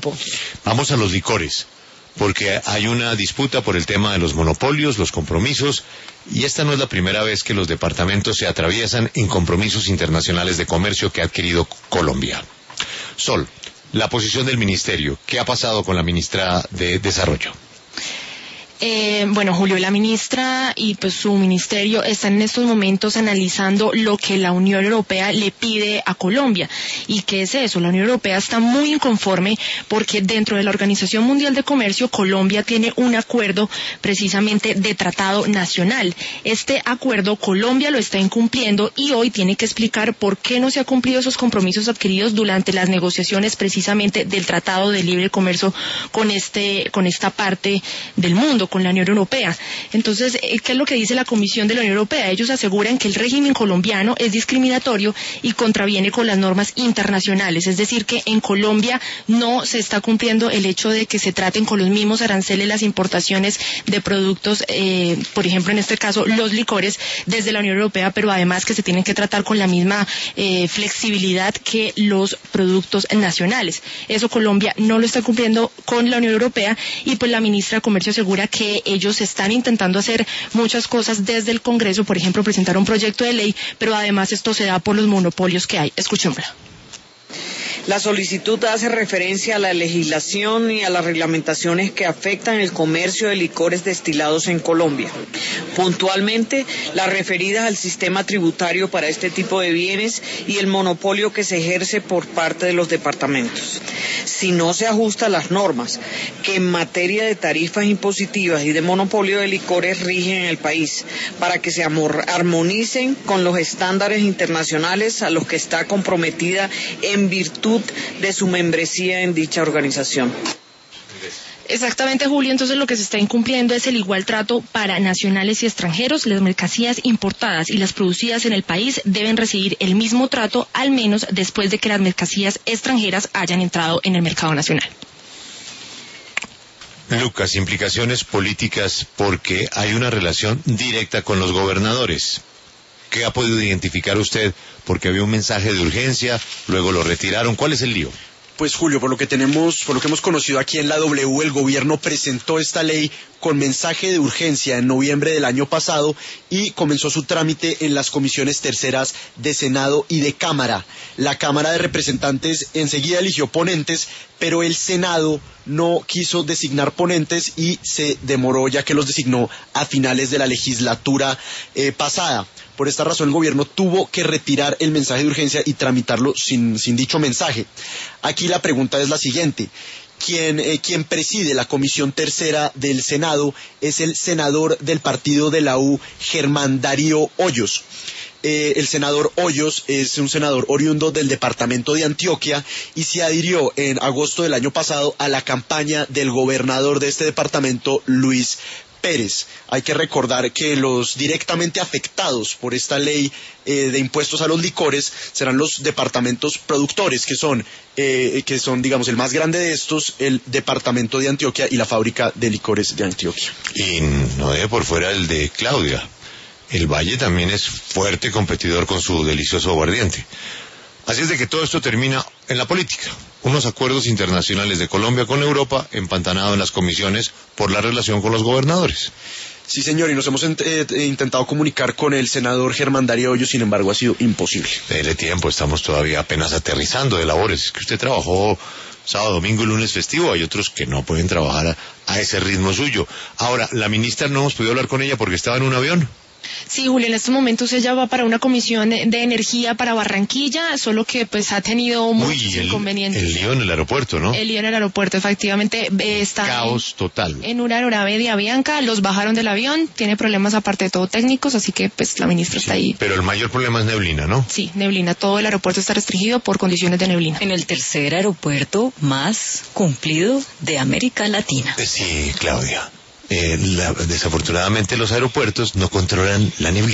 tiempo. Vamos a los licores, porque hay una disputa por el tema de los monopolios, los compromisos, y esta no es la primera vez que los departamentos se atraviesan en compromisos internacionales de comercio que ha adquirido Colombia. Sol, la posición del ministerio, ¿qué ha pasado con la ministra de Desarrollo? Bueno, Julio, la ministra y pues su ministerio están en estos momentos analizando lo que la Unión Europea le pide a Colombia. ¿Y qué es eso? La Unión Europea está muy inconforme porque dentro de la Organización Mundial de Comercio, Colombia tiene un acuerdo precisamente de tratado nacional. Este acuerdo Colombia lo está incumpliendo y hoy tiene que explicar por qué no se ha cumplido esos compromisos adquiridos durante las negociaciones precisamente del Tratado de Libre Comercio con esta parte del mundo, con la Unión Europea. Entonces, ¿qué es lo que dice la Comisión de la Unión Europea? Ellos aseguran que el régimen colombiano es discriminatorio y contraviene con las normas internacionales, es decir, que en Colombia no se está cumpliendo el hecho de que se traten con los mismos aranceles las importaciones de productos, por ejemplo, en este caso, los licores desde la Unión Europea, pero además que se tienen que tratar con la misma flexibilidad que los productos nacionales. Eso Colombia no lo está cumpliendo con la Unión Europea y pues la ministra de Comercio asegura que ellos están intentando hacer muchas cosas desde el Congreso, por ejemplo, presentar un proyecto de ley, pero además esto se da por los monopolios que hay. Escuchémosla. La solicitud hace referencia a la legislación y a las reglamentaciones que afectan el comercio de licores destilados en Colombia. Puntualmente, las referidas al sistema tributario para este tipo de bienes y el monopolio que se ejerce por parte de los departamentos. Si no se ajusta a las normas que en materia de tarifas impositivas y de monopolio de licores rigen en el país, para que se armonicen con los estándares internacionales a los que está comprometida en virtud de su membresía en dicha organización. Exactamente, Julio. Entonces lo que se está incumpliendo es el igual trato para nacionales y extranjeros. Las mercancías importadas y las producidas en el país deben recibir el mismo trato, al menos después de que las mercancías extranjeras hayan entrado en el mercado nacional. Lucas, implicaciones políticas porque hay una relación directa con los gobernadores. ¿Qué ha podido identificar usted? Porque había un mensaje de urgencia, luego lo retiraron. ¿Cuál es el lío? Pues Julio, por lo que hemos conocido aquí en la W, el gobierno presentó esta ley con mensaje de urgencia en noviembre del año pasado y comenzó su trámite en las comisiones terceras de Senado y de Cámara. La Cámara de Representantes enseguida eligió ponentes, pero el Senado no quiso designar ponentes y se demoró, ya que los designó a finales de la legislatura pasada. Por esta razón el gobierno tuvo que retirar el mensaje de urgencia y tramitarlo sin dicho mensaje. Aquí la pregunta es la siguiente. Quien preside la comisión tercera del Senado es el senador del partido de la U, Germán Darío Hoyos. El senador Hoyos es un senador oriundo del departamento de Antioquia y se adhirió en agosto del año pasado a la campaña del gobernador de este departamento, Luis Pérez. Hay que recordar que los directamente afectados por esta ley de impuestos a los licores serán los departamentos productores, que son, digamos, el más grande de estos, el departamento de Antioquia y la fábrica de licores de Antioquia. Y no deje por fuera el de Claudia. El Valle también es fuerte competidor con su delicioso aguardiente. Así es de que todo esto termina en la política. Unos acuerdos internacionales de Colombia con Europa, empantanado en las comisiones por la relación con los gobernadores. Sí, señor, y nos hemos intentado comunicar con el senador Germán Darío Hoyos, sin embargo ha sido imposible. Dele tiempo, estamos todavía apenas aterrizando de labores. Es que usted trabajó sábado, domingo y lunes festivo, hay otros que no pueden trabajar a ese ritmo suyo. Ahora, la ministra no hemos podido hablar con ella porque estaba en un avión. Sí, Julio, en estos momentos ella va para una comisión de energía para Barranquilla, solo que pues ha tenido muchos inconvenientes. El lío en el aeropuerto, ¿no? El lío en el aeropuerto, efectivamente, está caos total. En una aeronave de Avianca, los bajaron del avión, tiene problemas aparte de todo técnicos, así que pues la ministra está ahí. Pero el mayor problema es neblina, ¿no? Sí, neblina, todo el aeropuerto está restringido por condiciones de neblina. En el tercer aeropuerto más cumplido de América Latina. Sí, Claudia. Desafortunadamente los aeropuertos no controlan la neblina.